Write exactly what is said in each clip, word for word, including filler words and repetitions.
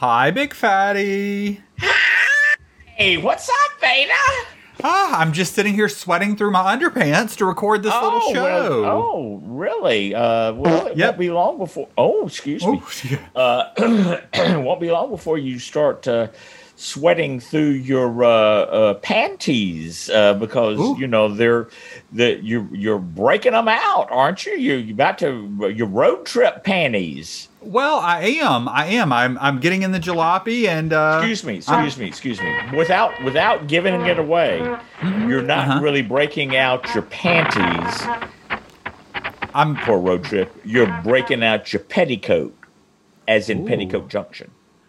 Hi, Big Fatty. Hey, what's up, Beta? Ah, I'm just sitting here sweating through my underpants to record this oh, little show. Well, oh, really? Uh, well, it Yep. won't be long before. Oh, excuse me. Oh, yeah. Uh, it won't be long before you start uh, sweating through your uh, uh, panties uh, because Ooh. you know they're that you're you're breaking them out, aren't you? You're about to your road trip panties. Well, I am. I am. I'm. I'm getting in the jalopy and. Uh, Excuse me. Excuse me. Excuse me. Without without giving it away, you're not Uh-huh. really breaking out your panties. I'm. For a road trip, you're breaking out your petticoat, as in Ooh. Petticoat Junction.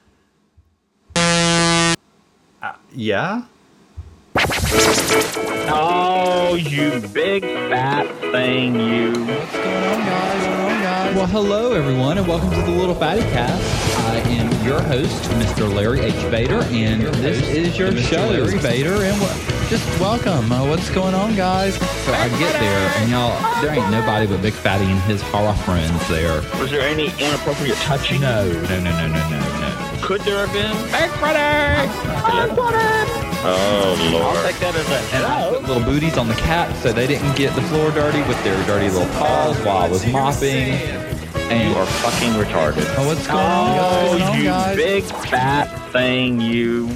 Uh, yeah. Oh, you big fat thing, you. What's going on, guys? What's going on, guys? Well, hello, everyone, and welcome to the Little Fatty Cast. I am your host, Mister Larry H. Vader, and this is your Mister show. Larry Vader, and what? Just welcome. Uh, what's going on, guys? So I get there, and y'all, there ain't nobody but Big Fatty and his horror friends there. Was there any inappropriate touching? No, no, no, no, no, no, no. Could there have been? Big Fatty! Big Fatty! Oh, Lord. I'll take that as a And I hello. put little booties on the cats so they didn't get the floor dirty with their dirty little paws while I was mopping. And You are fucking retarded. oh, what's going on, guys? Oh, What's going on, you guys? big fat thing, you.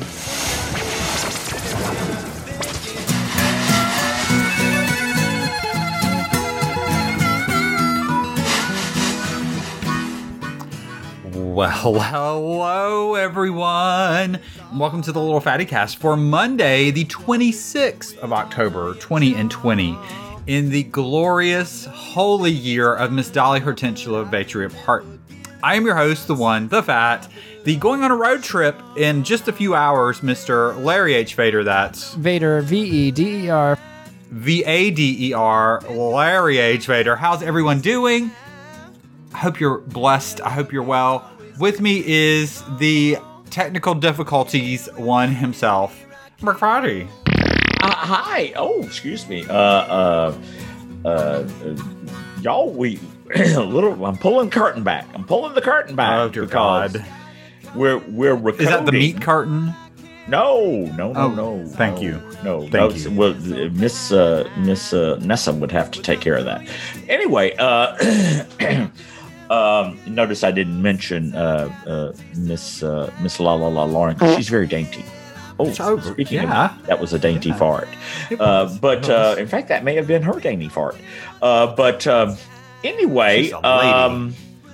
Well, hello, everyone. Welcome to the Little Fatty Cast for Monday, the twenty-sixth of October, twenty twenty, in the glorious holy year of Miss Dolly Hortensula Vatria Parton. I am your host, the one, the fat, the going on a road trip in just a few hours, Mister Larry H. Vader. That's Vader, V E D E R. V A D E R, Larry H. Vader. How's everyone doing? I hope you're blessed. I hope you're well. With me is the technical difficulties one himself, McFarty. Uh, hi. Oh, excuse me. Uh, uh, uh, uh y'all, we little. I'm pulling curtain back. I'm pulling the curtain back. Oh, dear because God. We're we're recording. Is that the meat carton? No, no, no, Oh, no. thank no, you. No, Thank no, you. Well, Miss uh, Miss uh, Nessa would have to take care of that. Anyway, uh, um, notice I didn't mention uh, uh, Miss uh, Miss La La La Lauren. 'Cause she's very dainty. Oh, So, speaking yeah. of that, was a dainty Yeah. fart. It Uh, was. but It was. uh, in fact, that may have been her dainty fart. Uh, but um, anyway, She's a lady. um,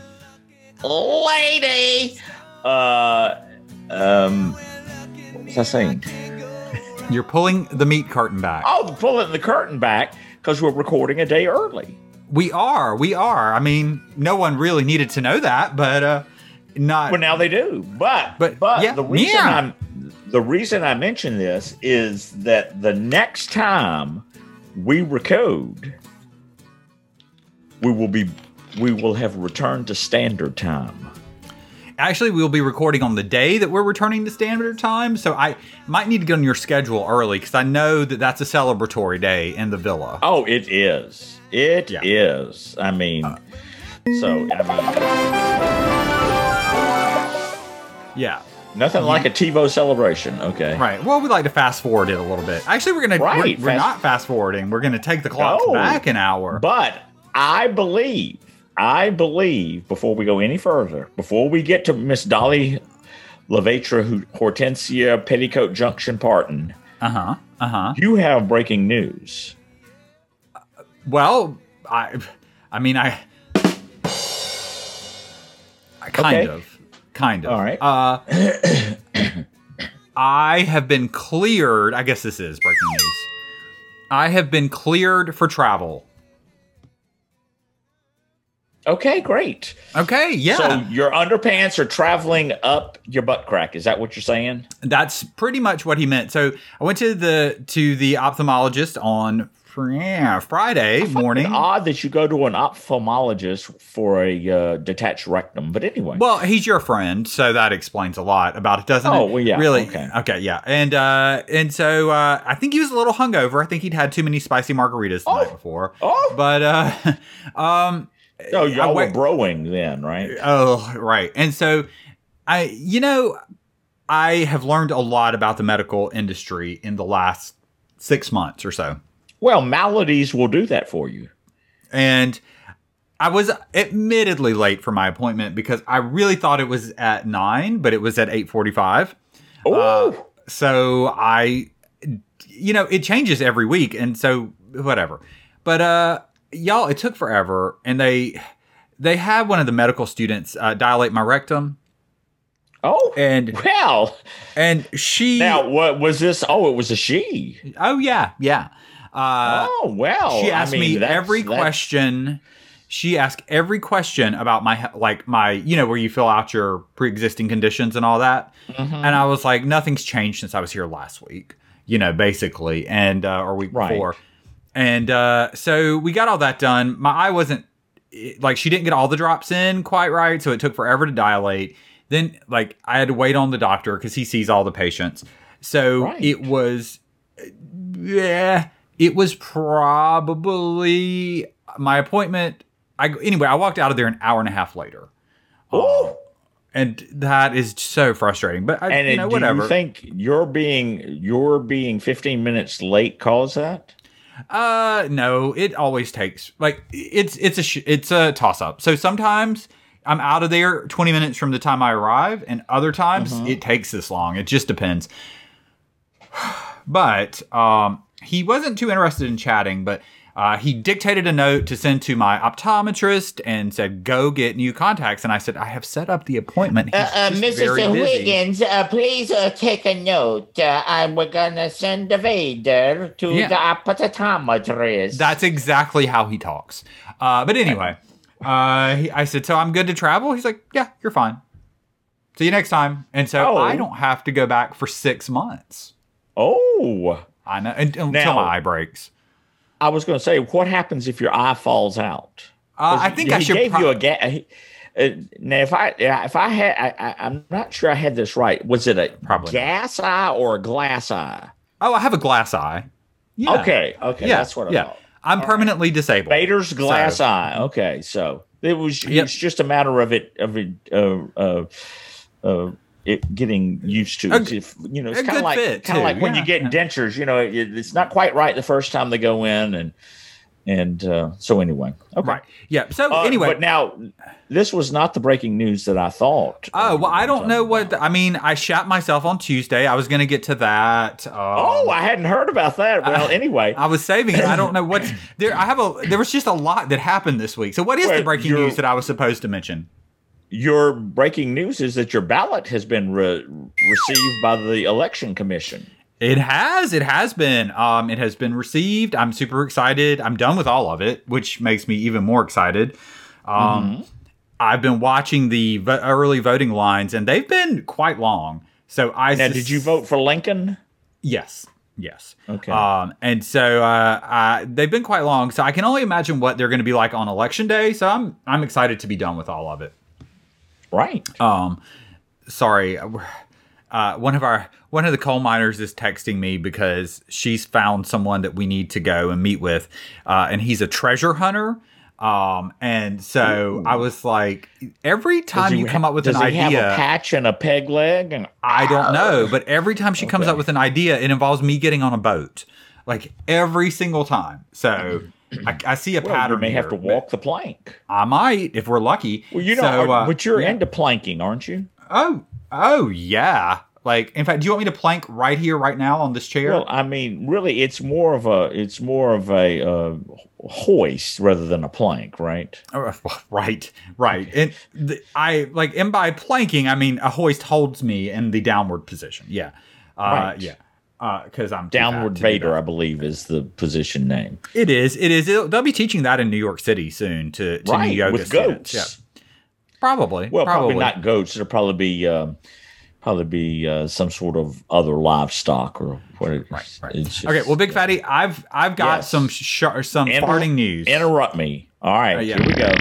lady. Uh, um, what was I saying? You're pulling the meat carton back. Oh, pulling the curtain back because we're recording a day early. We are. We are. I mean, no one really needed to know that, but uh, not. Well, now they do. But But, but, yeah, the reason yeah. I'm the reason I mention this is that the next time we recode, we will be we will have returned to standard time. Actually, we'll be recording on the day that we're returning to standard time, so I might need to get on your schedule early because I know that that's a celebratory day in the villa. Oh, it is. It Yeah. is. I mean, so I mean, Yeah. nothing like a TiVo celebration. Okay. Right. Well, we like to fast forward it a little bit. Actually, we're gonna Right, we're, we're fast- not fast forwarding. We're gonna take the clock No. back an hour. But I believe, I believe, before we go any further, before we get to Miss Dolly Lavatra Hortensia Petticoat Junction Parton, Uh huh. Uh huh. you have breaking news. Well, I, I mean, I, I kind Okay. of, kind of. All right. Uh, I have been cleared. I guess this is breaking news. I have been cleared for travel. Okay, great. Okay. Yeah. So your underpants are traveling up your butt crack. Is that what you're saying? That's pretty much what he meant. So I went to the to the ophthalmologist on fr- yeah, Friday morning. It's odd that you go to an ophthalmologist for a uh, detached rectum, but anyway. Well, he's your friend, so that explains a lot about it, doesn't it? Oh, well, yeah, Really? okay. Okay, yeah. And uh, and so uh, I think he was a little hungover. I think he'd had too many spicy margaritas the Oh. night before. oh, But uh, um, oh, I y'all were went- broing then, right? Oh, right. And so I, you know, I have learned a lot about the medical industry in the last six months or so. Well, maladies will do that for you. And I was admittedly late for my appointment because I really thought it was at nine, but it was at eight forty-five. Oh, uh, so I, you know, it changes every week, and so whatever. But uh, y'all, it took forever, and they they had one of the medical students uh, dilate my rectum. Oh, and well, and she now what was this? Oh, it was a she. Oh yeah, yeah. Uh, oh well, she asked I mean, me that's, every that's... question. She asked every question about my, like my, you know, where you fill out your pre-existing conditions and all that. Mm-hmm. And I was like, nothing's changed since I was here last week, you know, basically, and uh, or week right. before. And uh, so we got all that done. My eye wasn't like, she didn't get all the drops in quite right, so it took forever to dilate. Then, like, I had to wait on the doctor because he sees all the patients. So right. it was, yeah, it was probably my appointment. I, anyway, I walked out of there an hour and a half later. Oh, um, and that is so frustrating. But I, and you know, do whatever. you think you're being you're being fifteen minutes late caused that? Uh, no, it always takes like it's it's a sh- it's a toss up. So sometimes I'm out of there twenty minutes from the time I arrive, and other times mm-hmm. it takes this long. It just depends. But um, he wasn't too interested in chatting, but. Uh, he dictated a note to send to my optometrist and said, go get new contacts. And I said, I have set up the appointment. He's uh, uh, just Missus very busy. Wiggins, uh, please uh, take a note. Uh, I'm going to send the Vader to yeah. the optometrist. That's exactly how he talks. Uh, but anyway, uh, he, I said, so I'm good to travel? He's like, yeah, you're fine. See you next time. And so oh. I don't have to go back for six months. Oh. I know. Until now, my eye breaks. I was going to say, what happens if your eye falls out? Uh, I think he I should. Gave pro- you a ga- uh, now, if I if I had, I, I, I'm not sure I had this right. Was it a Probably gas not. eye or a glass eye? Oh, I have a glass eye. Yeah. Okay, okay, yeah. that's what I yeah. thought. I'm All permanently right. disabled. Vader's glass so. eye. Okay, so it was. Yep. It's just a matter of it of it. Uh, uh, uh, It getting used to, a, if, you know, it's kind of like kind of like when yeah. you get dentures. You know, it, it's not quite right the first time they go in, and and uh, so anyway, okay, right, yeah. So uh, anyway, but now this was not the breaking news that I thought. Oh well, I don't know what the, I mean. I shot myself on Tuesday. I was going to get to that. Um, oh, I hadn't heard about that. Well, I, anyway, I was saving it. I don't know what's there. I have a. There was just a lot that happened this week. So what is well, the breaking news that I was supposed to mention? Your breaking news is that your ballot has been re- received by the Election Commission. It has. It has been. Um, it has been received. I'm super excited. I'm done with all of it, which makes me even more excited. Um, mm-hmm. I've been watching the vo- early voting lines, and they've been quite long. So I now, sus- did you vote for Lincoln? Yes. Yes. Okay. Um, and so uh, uh, they've been quite long. So I can only imagine what they're going to be like on Election Day. So I'm I'm excited to be done with all of it. Right. Um, sorry. Uh, one of our one of the coal miners is texting me because she's found someone that we need to go and meet with, uh, and he's a treasure hunter. Um, and so Ooh. I was like, every time you come ha- up with does an he idea, have a patch and a peg leg, and I don't know, but every time she okay. comes up with an idea, it involves me getting on a boat, like every single time. So. I, I see a well, pattern. You may here, have to walk the plank. I might if we're lucky. Well, you know, so, uh, but you're yeah. into planking, aren't you? Oh, oh yeah. Like, in fact, do you want me to plank right here, right now, on this chair? Well, I mean, really, it's more of a it's more of a uh, hoist rather than a plank, right? Oh, right, right. And the, I like, and by planking, I mean a hoist holds me in the downward position. Yeah, uh, right. yeah. Because uh, I'm Downward Vader, I believe, is the position name. It is. It is. It'll, they'll be teaching that in New York City soon to, to right, new yoga with students. goats. Yeah. Probably. Well, probably. probably not goats. It'll probably be uh, probably be uh, some sort of other livestock or what. It, right. Right. Just, okay. Well, Big Fatty, I've I've got yes. some sh- some Inter- farting news. Interrupt me. All right. Uh, yeah. Here we go.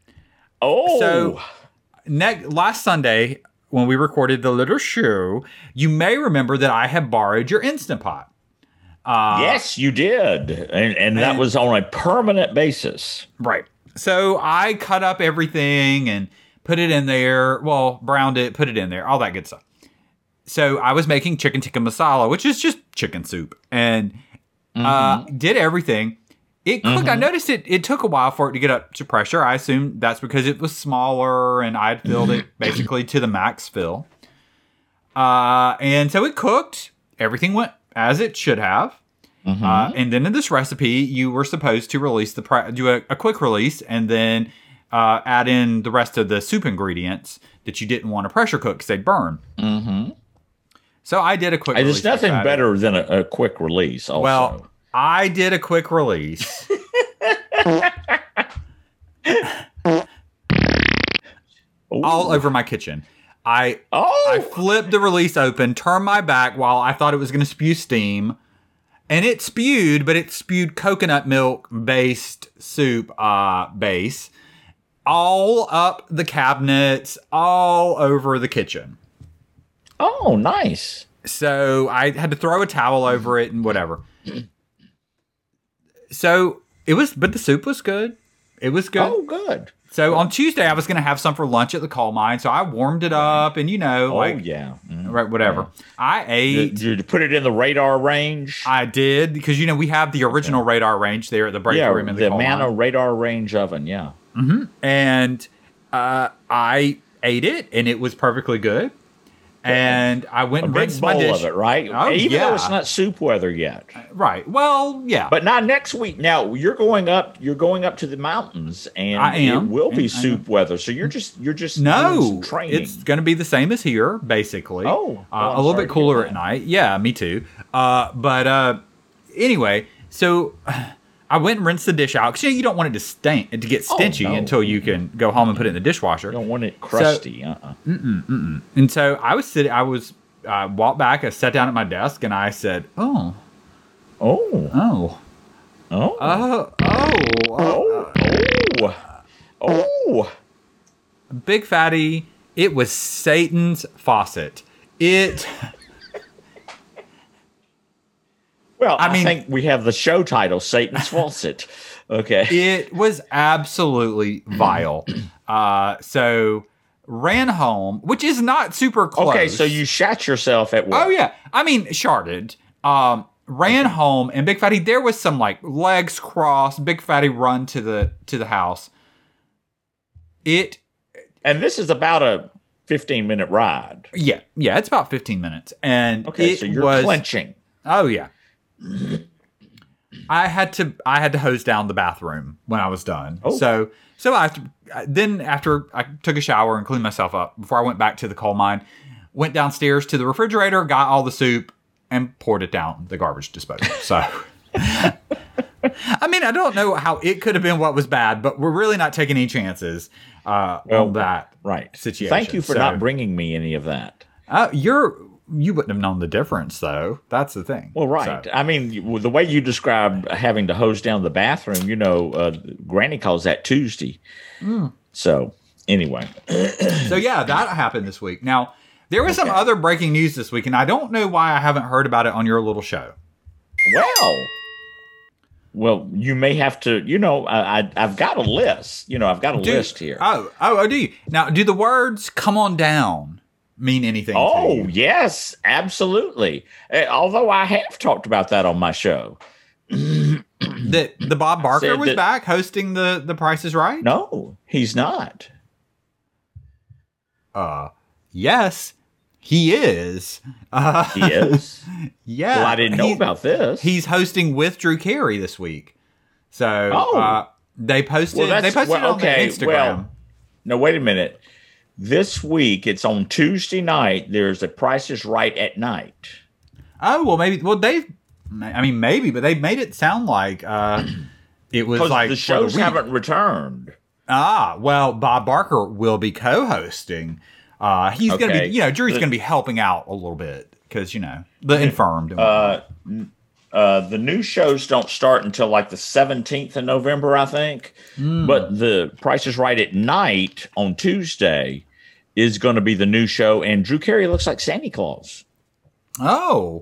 Oh. So, ne- last Sunday when we recorded the little show, you may remember that I had borrowed your Instant Pot. Uh, yes, you did. And, and that and, was on a permanent basis. Right. So I cut up everything and put it in there. Well, browned it, put it in there, all that good stuff. So I was making chicken tikka masala, which is just chicken soup, and mm-hmm. uh, did everything. It cooked. Mm-hmm. I noticed it. It took a while for it to get up to pressure. I assume that's because it was smaller, and I'd filled it basically to the max fill. Uh, and so it cooked. Everything went as it should have. Mm-hmm. Uh, and then in this recipe, you were supposed to release the pre- do a, a quick release, and then uh, add in the rest of the soup ingredients that you didn't want to pressure cook because they'd burn. Mm-hmm. So I did a quick. There's release. There's nothing better than a, a quick release. Also. Well, I did a quick release. All over my kitchen. I oh. I flipped the release open, turned my back while I thought it was going to spew steam. And it spewed, but it spewed coconut milk based soup uh, base all up the cabinets, all over the kitchen. Oh, nice. So I had to throw a towel over it and whatever. So it was, but the soup was good. It was good. Oh, good. So on Tuesday, I was going to have some for lunch at the coal mine. So I warmed it up and, you know, oh, like, yeah. Mm-hmm. Right, whatever. Yeah. I ate. Did, did you put it in the radar range? I did, because, you know, we have the original okay. radar range there at the break yeah, room in the, the coal Manna mine. radar range oven, yeah. Mm-hmm. And uh, I ate it, and it was perfectly good. And I went a and big rinsed bowl my dish. of it, right? Oh, Even yeah. though it's not soup weather yet. Right. Well, yeah. But not next week. Now you're going up. You're going up to the mountains, and I am. it will be I soup weather. So you're just you're just no. doing some training. It's going to be the same as here, basically. Oh, uh, well, a little bit cooler at night. Yeah, me too. Uh, but uh, anyway, so. I went and rinsed the dish out because you know you don't want it to stink to get stinchy oh, no. until you can go home and put it in the dishwasher. You don't want it crusty. So, uh-uh. mm-mm, mm-mm. And so I was sitting. I was uh, walked back. I sat down at my desk and I said, "Oh, oh, oh, oh, oh, oh, oh, oh, oh." Big Fatty! It was Satan's faucet. It. Well, I, I mean, think we have the show title, Satan's Faucet. Okay. It was absolutely vile. Uh, so ran home, which is not super close. Okay, so you shat yourself at work. Oh, yeah. I mean, sharded. Um, ran home, and Big Fatty, there was some, like, legs crossed, Big Fatty run to the to the house. It... And this is about a fifteen-minute ride. Yeah. Yeah, it's about fifteen minutes. And okay, it so you're was, clenching. Oh, yeah. I had to I had to hose down the bathroom when I was done. Oh. So so I then after I took a shower and cleaned myself up before I went back to the coal mine, went downstairs to the refrigerator, got all the soup, and poured it down the garbage disposal. So I mean, I don't know how it could have been what was bad, but we're really not taking any chances uh, well, on that right situation. Thank you for so, not bringing me any of that. Uh, you're. You wouldn't have known the difference, though. That's the thing. Well, right. So. I mean, the way you describe having to hose down the bathroom, you know, uh, Granny calls that Tuesday. Mm. So, anyway. So, yeah, that happened this week. Now, there was okay. some other breaking news this week, and I don't know why I haven't heard about it on your little show. Well, well, you may have to, you know, I, I, I've got a list. You know, I've got a do, list here. Oh, oh, oh, do you? Now, do the words come on down mean anything oh, to you? Yes, absolutely. Uh, although I have talked about that on my show. that the Bob Barker was that, back hosting the, the Price is Right? No, he's not. Uh, yes, he is. Uh, he is? Yeah. Well, I didn't know about this. He's hosting with Drew Carey this week. So oh. uh, they posted, well, they posted well, it on okay, Instagram. Well, no, wait a minute. This week, it's on Tuesday night. There's a Price is Right at night. Oh, well, maybe. Well, they've, I mean, maybe, but they've made it sound like uh, it was like. The shows the haven't returned. Ah, well, Bob Barker will be co-hosting. Uh, he's okay. going to be, you know, Drew's going to be helping out a little bit because, you know, the infirmed. And uh, uh, the new shows don't start until like the seventeenth of November, I think. Mm. But the Price is Right at night on Tuesday is going to be the new show, and Drew Carey looks like Santa Claus. Oh,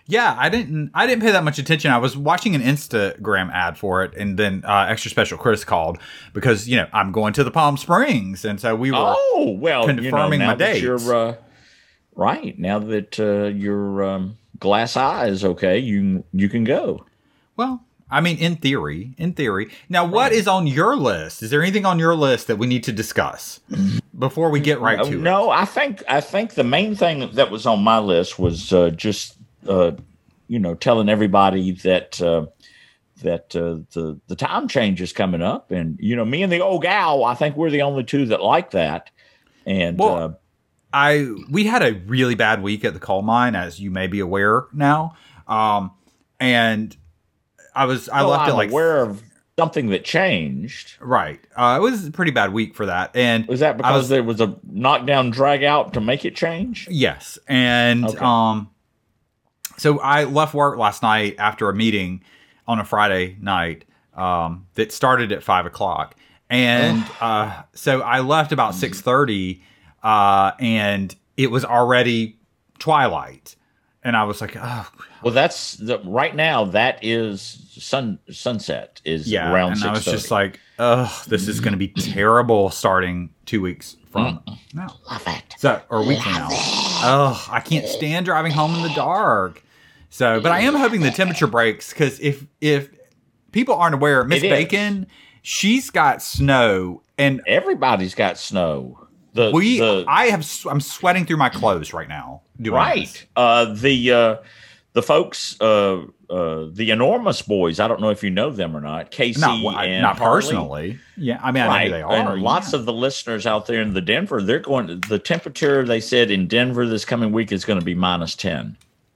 Yeah, I didn't. I didn't pay that much attention. I was watching an Instagram ad for it, and then uh, Extra Special Chris called because you know I'm going to the Palm Springs, and so we were oh well confirming you know, now my dates. That you're, uh, right now that uh, your um, glass eye is okay, you you can go. Well, I mean, in theory, in theory. Now, what is on your list? Is there anything on your list that we need to discuss before we get right to it? No, I think I think the main thing that was on my list was uh, just uh, you know telling everybody that uh, that uh, the the time change is coming up, and you know me and the old gal, I think we're the only two that like that. And well, uh, I we had a really bad week at the coal mine, as you may be aware now, um, and. I was I well, left I'm it like aware of something that changed. Right. Uh, it was a pretty bad week for that. And was that because was, there was a knockdown drag out to make it change? Yes. And okay. um so I left work last night after a meeting on a Friday night um that started at five o'clock. And uh so I left about six thirty uh and it was already twilight. And I was like, oh. Well, that's the, right now. That is sun sunset is yeah, around. And six thirty. I was just like, oh, this is going to be terrible starting two weeks from now. Love it. So, or a week from now. Oh, I can't stand driving home in the dark. So, but I am hoping the temperature breaks because if if people aren't aware, Miss Bacon, she's got snow and everybody's got snow. The, we, the, I have, I'm sweating through my clothes right now. Doing right. This. Uh, the uh, the folks, uh, uh, the enormous boys. I don't know if you know them or not. Casey not, and not Harley. personally. Yeah, I mean, I right. know who they are. And lots yeah. of the listeners out there in the Denver, they're going. The temperature they said in Denver this coming week is going to be minus ten.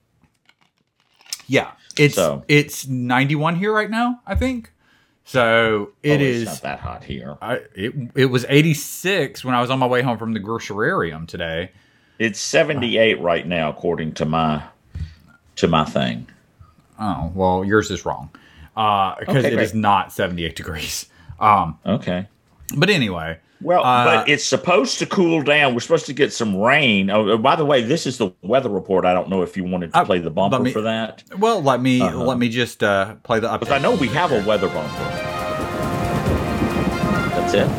Yeah, it's so, it's ninety-one here right now, I think. So it oh, is it's not that hot here. I, it it was eighty-six when I was on my way home from the grocerarium today. It's seventy-eight right now, according to my to my thing. Oh well, yours is wrong because uh, okay, it great. is not seventy-eight degrees. Um, okay, but anyway. Well, uh, but it's supposed to cool down. We're supposed to get some rain. Oh, by the way, this is the weather report. I don't know if you wanted to play the bumper me, for that. Well, let me uh-huh. let me just uh, play the update. Because I know we have a weather bumper. That's it.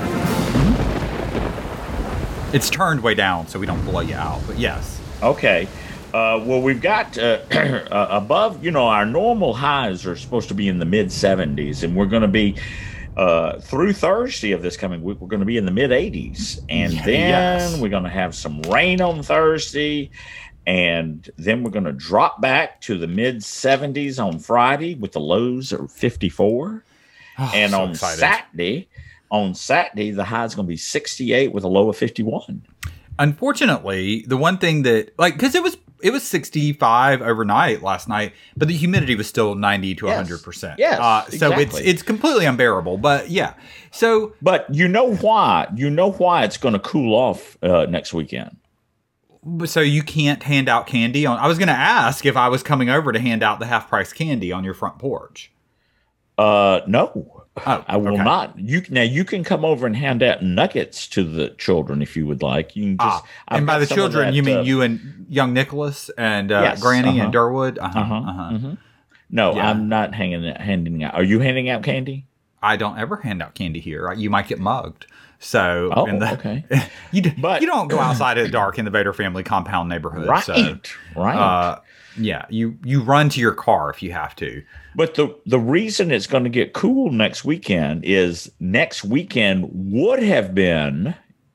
Mm-hmm. It's turned way down so we don't blow you out. But yes. Okay. Uh, well, we've got uh, uh, above. You know, our normal highs are supposed to be in the mid seventies, and we're going to be. Uh, through Thursday of this coming week, we're going to be in the mid eighties, and then yes. we're going to have some rain on Thursday, and then we're going to drop back to the mid seventies on Friday with the lows of fifty-four, oh, and so on excited. Saturday, on Saturday the high is going to be sixty-eight with a low of fifty-one. Unfortunately, the one thing that like because it was. It was sixty-five overnight last night, but the humidity was still ninety to one hundred percent. Yes, uh, so exactly. it's it's completely unbearable. But yeah, so but you know why? You know why it's going to cool off uh, next weekend. So you can't hand out candy on. I was going to ask if I was coming over to hand out the half price candy on your front porch. Uh, no. Oh, I will okay. not. You now you can come over and hand out nuggets to the children if you would like. You can just ah, and by the children, that, you mean uh, you and young Nicholas and uh, yes, Granny uh-huh. and Durwood. Uh-huh, uh-huh, uh-huh. Mm-hmm. No, yeah. I'm not hanging handing out. Are you handing out candy? I don't ever hand out candy here. You might get mugged. So, oh, in the, okay. you do, but you don't go outside at dark in the Vader family compound neighborhood. Right, so, right. Uh, yeah, you you run to your car if you have to. But the, the reason it's going to get cool next weekend is next weekend would have been,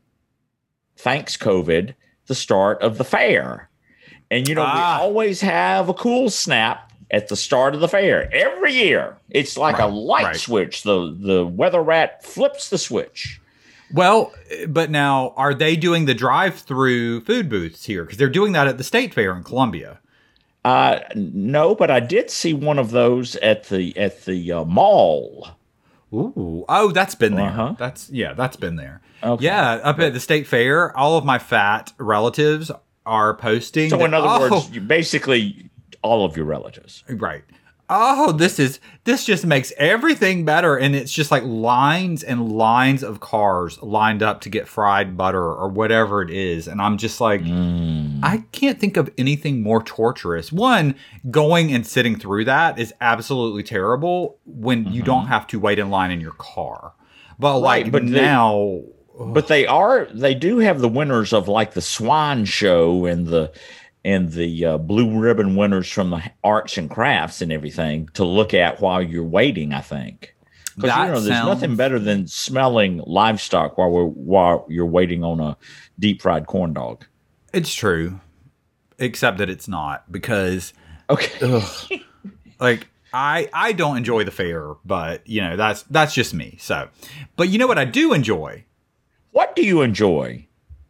thanks COVID, the start of the fair. And, you know, ah. we always have a cool snap at the start of the fair every year. It's like right, a light right. switch. The, the weather rat flips the switch. Well, but now are they doing the drive-through food booths here? Because they're doing that at the State Fair in Columbia. Uh, no, but I did see one of those at the at the uh, mall. Ooh, oh, that's been there. Uh-huh. That's yeah, that's been there. Okay. Yeah, up at the State Fair, all of my fat relatives are posting. So, that, in other oh, words, you basically all of your relatives, right? oh, this is this just makes everything better, and it's just like lines and lines of cars lined up to get fried butter or whatever it is, and I'm just like, Mm. I can't think of anything more torturous. One, going and sitting through that is absolutely terrible when you don't have to wait in line in your car. But Right, like but they- now, But they are they do have the winners of like the Swan Show and the and the uh, blue ribbon winners from the arts and crafts and everything to look at while you're waiting. I think because That you know there's sounds- nothing better than smelling livestock while we're while you're waiting on a deep fried corn dog. it's true, except that it's not because Okay, like I I don't enjoy the fair, but you know that's that's just me. So, but you know what I do enjoy? what do you enjoy?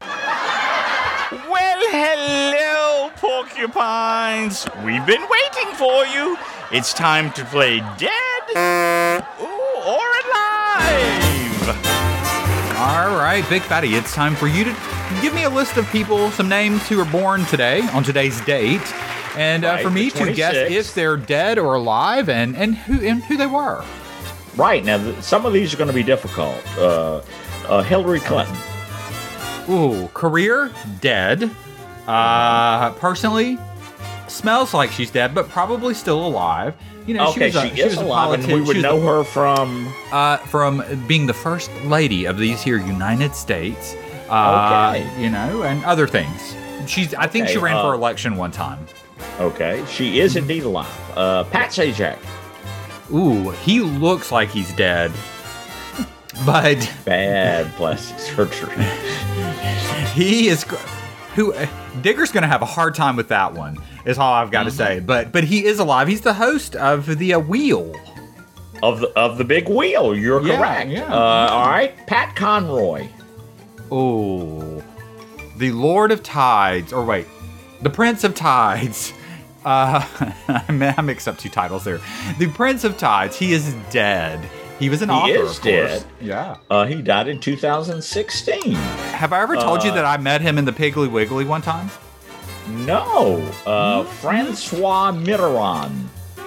Well, hello, porcupines. We've been waiting for you. It's time to play dead ooh, or alive. All right, Big Fatty, it's time for you to give me a list of people, some names who are born today on today's date, and uh, Right, for me the to guess twenty-sixth. if they're dead or alive, and and who and who they were. Right now, th- some of these are going to be difficult. Uh, uh, Hillary Clinton. Ooh, career dead. Uh, personally, smells like she's dead, but probably still alive. You know, Okay, she was a, she, she is was a alive, and we politician. would She was know a- her from. uh, from being the first lady of these here United States. Uh, Okay. you know, and other things. She's. I think she Okay, ran uh, for election one time. Okay, she is indeed alive. Uh, Pat Sajak. Ooh, he looks like he's dead, but Bad plastic surgery. he is. Who Digger's going to have a hard time with that one. Is all I've got to say. But but he is alive. He's the host of the uh, Wheel. of the of the big wheel. You're Yeah, correct. yeah. Uh, all right, Pat Conroy. Oh, the Lord of Tides, or wait, the Prince of Tides. Uh, I mixed up two titles there. The Prince of Tides. He is dead. He was an He author, is of course. dead. Yeah. Uh, he died in two thousand sixteen. Have I ever told you Uh, that I met him in the Piggly Wiggly one time? No, uh, Francois Mitterrand.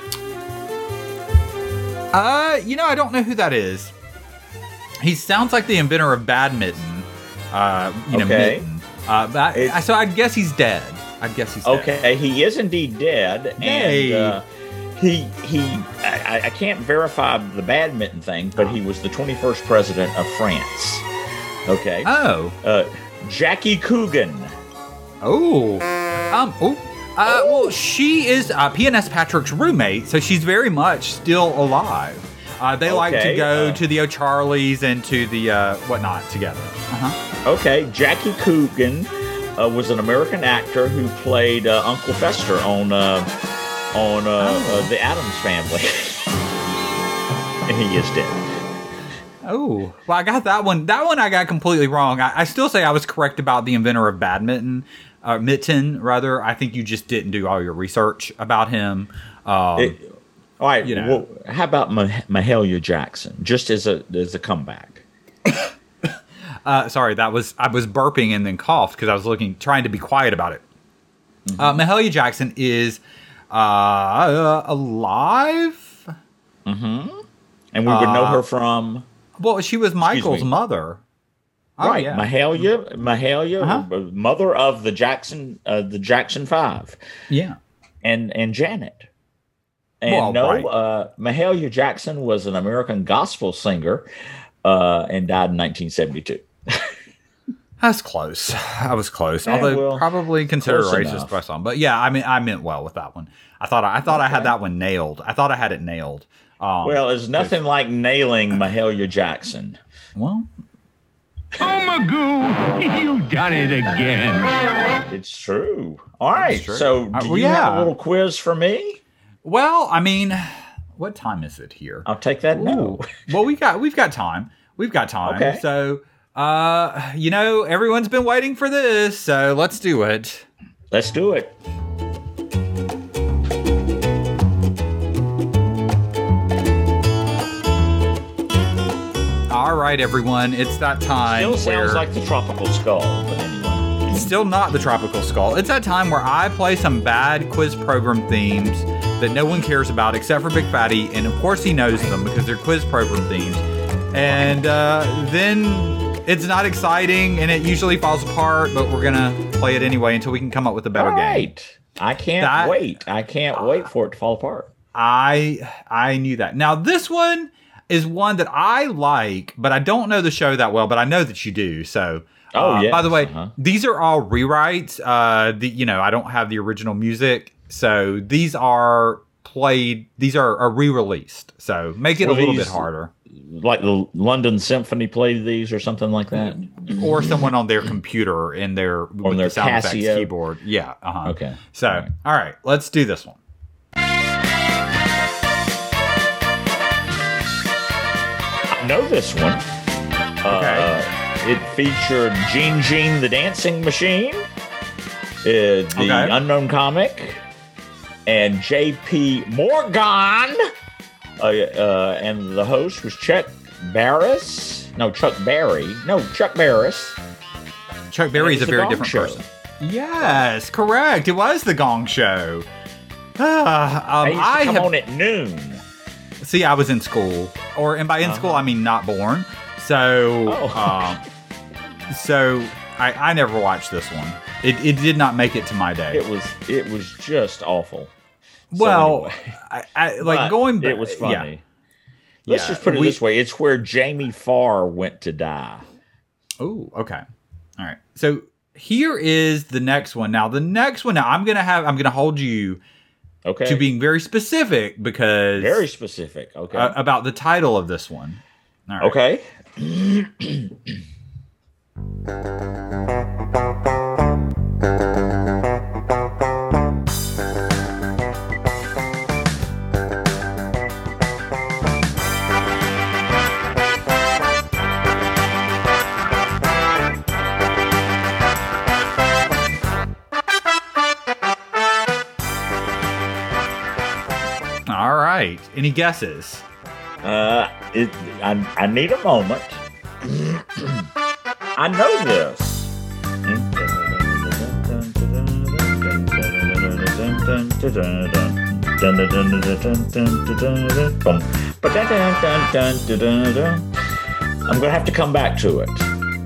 Uh, you know, I don't know who that is. He sounds like the inventor of badminton. Uh, you know, Okay. mitten. Uh, but It- I, so I'd guess he's dead. I'd guess he's dead. Okay, he is indeed dead, Yay. and uh, he he. I, I can't verify the badminton thing, but he was the twenty-first president of France. Okay, Oh. uh, Jackie Coogan. Oh. Um. Oh. Uh. Well, she is uh, P N S Patrick's roommate, so she's very much still alive. Uh, they like to Okay, go uh, to the O'Charlies and to the uh, whatnot together. Uh-huh. Okay, Jackie Coogan uh, was an American actor who played uh, Uncle Fester on uh, on uh, uh, the Addams Family, and he is dead. Oh, well, I got that one. That one I got completely wrong. I, I still say I was correct about the inventor of badminton, uh, mitten rather. I think you just didn't do all your research about him. Um, It- all right, you know. well, how about Mah- Mahalia Jackson, just as a as a comeback? uh, sorry, that was I was burping and then coughed because I was looking, trying to be quiet about it. Mm-hmm. Uh, Mahalia Jackson is uh, alive. And we would know Uh, her from Well, she was Michael's me. mother. Oh, right, yeah. Mahalia, Mahalia, Uh-huh. uh, mother of the Jackson, uh, the Jackson Five, Yeah. and and Janet. And Well, no, right. uh, Mahalia Jackson was an American gospel singer, uh, and died in nineteen seventy-two. That's close. I was close, Eh, although well, probably considered close racist enough. by some. But yeah, I mean, I meant well with that one. I thought I, I thought I had Okay. that one nailed. I thought I had it nailed. Um, Well, there's nothing like nailing Mahalia Jackson. well, Oh, Magoo, you've done it again. It's true. All right, true. so Uh, do well, you have yeah. a little quiz for me? well, I mean, what time is it here? I'll take that. No. Ooh. Well, we got we've got time. We've got time. Okay. So, uh, you know, everyone's been waiting for this, so let's do it. Let's do it. All right, everyone, it's that time. Still where sounds like the tropical skull, but anyway. Still not the tropical skull. It's that time where I play some bad quiz program themes that no one cares about except for Big Fatty, and of course he knows them because they're quiz program themes. And uh, then it's not exciting, and it usually falls apart, but we're going to play it anyway until we can come up with a better All game. right. I can't That- wait. I can't wait for it to fall apart. I I knew that. Now, this one is one that I like, but I don't know the show that well, but I know that you do, so... Oh, uh, yes, By the way, uh-huh. these are all rewrites. Uh, the, you know, I don't have the original music, so these are played. These are, are re-released, so make it Were a little these- bit harder. Like the London Symphony played these or something like that? Or someone on their computer in their with their the sound effects Casio. keyboard. Yeah. Uh-huh. Okay. So, All right. all right, let's do this one. I know this one. Uh, it featured Gene Gene the Dancing Machine, uh, the Okay. Unknown Comic, and J P Morgan. Uh, uh, and the host was Chuck Barris. No, Chuck Berry. No, Chuck Barris. Chuck Berry is a It's The very Gong different Show. person. Yes, correct. It was the Gong Show. Ah, um, I used to I come have on at noon. See, I was in school, or and by in school Uh-huh. I mean not born. So, Oh. um, so I, I never watched this one. It, it did not make it to my day. It was it was just awful. So well, anyway. I, I like But going back. It was funny. Yeah, Let's Yeah, just put it we- this way: it's where Jamie Farr went to die. Oh, okay. All right. So here is the next one. Now the next one. Now I'm gonna have. I'm gonna hold you Okay, to being very specific because very specific. Okay, uh, about the title of this one. All right. okay. All right. Any guesses? Uh, it, I, I need a moment. I know this. I'm gonna have to come back to it.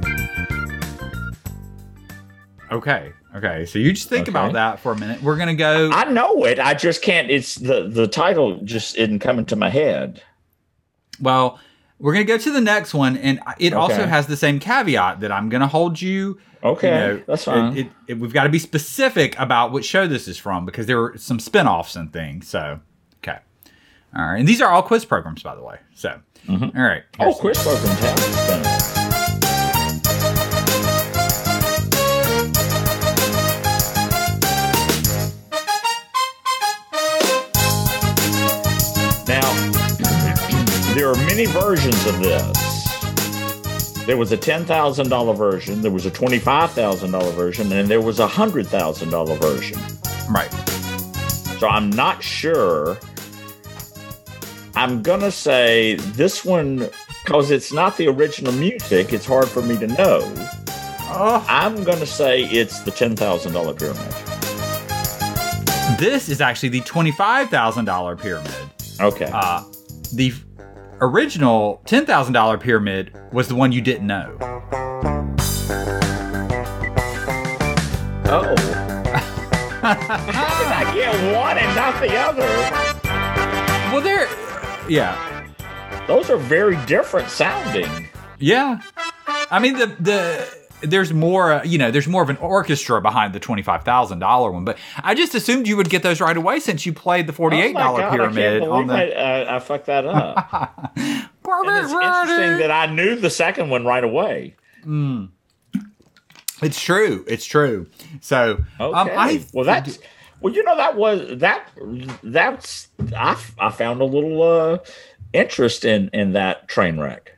Okay. Okay. So you just think Okay. about that for a minute. We're gonna go. I know it. I just can't. It's the the title just isn't coming to my head. Well, we're going to go to the next one, and it also Okay. has the same caveat that I'm going to hold you. Okay, you know, that's fine. It, it, it- we've got to be specific about which show this is from because there were some spinoffs and things. So, okay. All right. And these are all quiz programs, by the way. So, all right. Oh, here's- Chris Programs have spin-offs. Now, there are many versions of this. There was a ten thousand dollars version, there was a twenty-five thousand dollars version, and there was a one hundred thousand dollars version. Right. So I'm not sure. I'm going to say this one, because it's not the original music, it's hard for me to know. Oh, I'm going to say it's the ten thousand dollars pyramid. this is actually the twenty-five thousand dollars pyramid. Okay. Uh, the f- original ten thousand dollars pyramid was the one you didn't know. oh. How did I get one and not the other? Well, there. Yeah. Those are very different sounding. Yeah, I mean the the there's more uh, you know there's more of an orchestra behind the twenty five thousand dollar one, but I just assumed you would get those right away since you played the forty eight Oh dollar my God, pyramid I can't on believe the. I, uh, I fucked that up. And it's interesting that I knew the second one right away. It's true. It's true. So Okay. um, I well, that's well, you know, that was that. That's I. I found a little uh, interest in in that train wreck.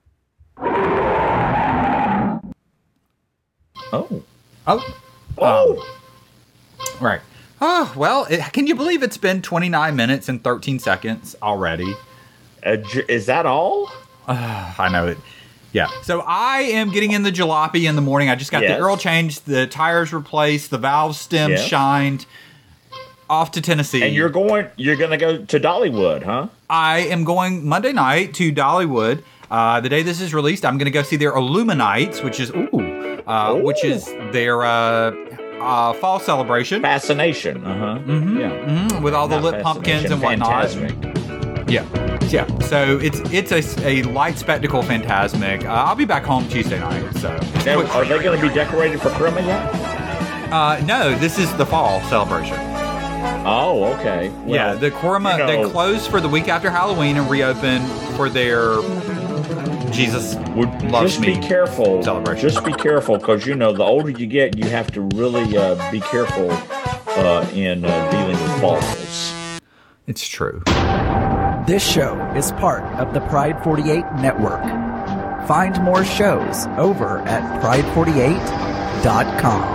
Oh. oh Oh. right. Oh well, it, can you believe it's been twenty nine minutes and thirteen seconds already? Uh, j- is that all? I know it. Yeah. So I am getting in the jalopy in the morning. I just got Yes. the oil changed, the tires replaced, the valve stem Yes. shined. off to Tennessee. And you're going. You're going to go to Dollywood, huh? I am going Monday night to Dollywood. Uh, the day this is released, I'm going to go see their Illuminates, which is ooh, uh, Ooh. which is their uh, uh, fall celebration. Fascination. Uh huh. Mhm, Yeah. mhm, with all the Not lit pumpkins fascination, and whatnot. Fantasmic. Yeah, yeah. So it's it's a, a light spectacle Fantasmic. Uh, I'll be back home Tuesday night. So Now, are they going to be decorated for Christmas yet? uh, no, this is the fall celebration. Oh, okay. Well, yeah, the Korma, you know- they close for the week after Halloween and reopen for their Jesus Would Loves just Me be careful. celebration. Just be careful, because you know the older you get, you have to really uh, be careful uh, in uh, dealing with balls. It's true. This show is part of the Pride forty-eight network. Find more shows over at pride forty-eight dot com.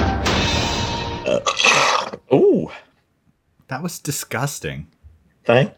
Ooh, That was disgusting. thank